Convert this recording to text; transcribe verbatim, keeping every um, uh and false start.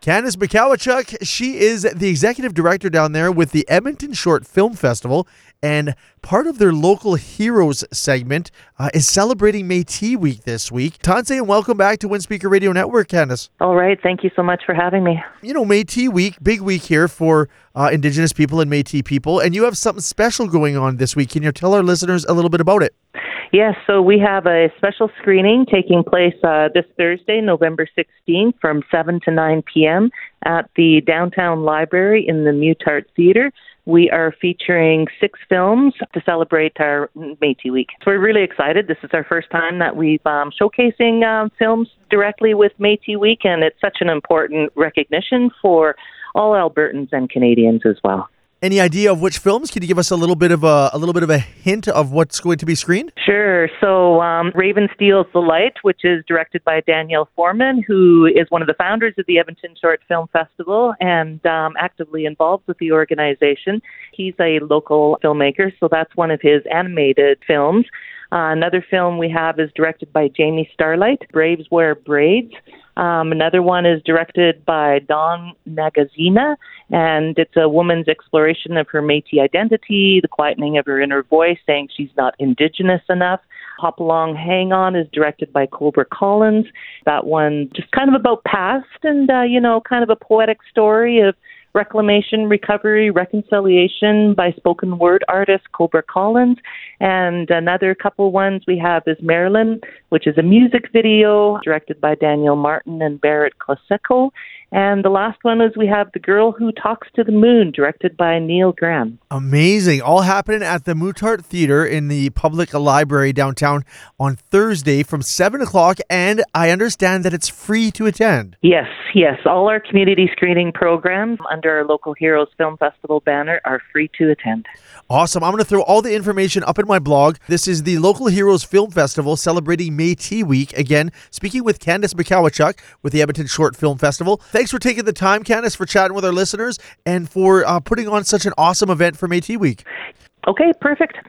Candace Mikowachuk, she is the executive director down there with the Edmonton Short Film Festival, and part of their Local Heroes segment uh, is celebrating Métis Week this week. Tanse, and welcome back to Windspeaker Radio Network, Candace. All right, thank you so much for having me. You know, Métis Week, big week here for uh, Indigenous people and Métis people, and you have something special going on this week. Can you tell our listeners a little bit about it? Yes, so we have a special screening taking place uh, this Thursday, November sixteenth, from seven to nine p.m. at the Downtown Library in the Mutart Theatre. We are featuring six films to celebrate our Métis Week. So we're really excited. This is our first time that we've um, showcasing um, films directly with Métis Week, and it's such an important recognition for all Albertans and Canadians as well. Any idea of which films? Can you give us a little bit of a, a little bit of a hint of what's going to be screened? Sure. So um, Raven Steals the Light, which is directed by Daniel Foreman, who is one of the founders of the Edmonton Short Film Festival and um, actively involved with the organization. He's a local filmmaker, so that's one of his animated films. Uh, another film we have is directed by Jamie Starlight, Braves Wear Braids. Um, another one is directed by Dawn Nagazina, and it's a woman's exploration of her Métis identity, the quietening of her inner voice, saying she's not Indigenous enough. Hop Along, Hang On is directed by Cobra Collins. That one just kind of about past and, uh, you know, kind of a poetic story of reclamation, recovery, reconciliation by spoken word artist Cobra Collins. And another couple ones we have is Marilyn, which is a music video directed by Daniel Martin and Barrett Claseco. And the last one is we have The Girl Who Talks to the Moon, directed by Neil Graham. Amazing. All happening at the Mutart Theatre in the public library downtown on Thursday from seven o'clock. And I understand that it's free to attend. Yes, yes. All our community screening programs under our Local Heroes Film Festival banner are free to attend. Awesome. I'm going to throw all the information up in my blog. This is the Local Heroes Film Festival celebrating Métis Week. Again, speaking with Candace Mikowachuk with the Edmonton Short Film Festival. Thanks for taking the time, Candace, for chatting with our listeners and for uh, putting on such an awesome event for Métis Week. Okay, perfect.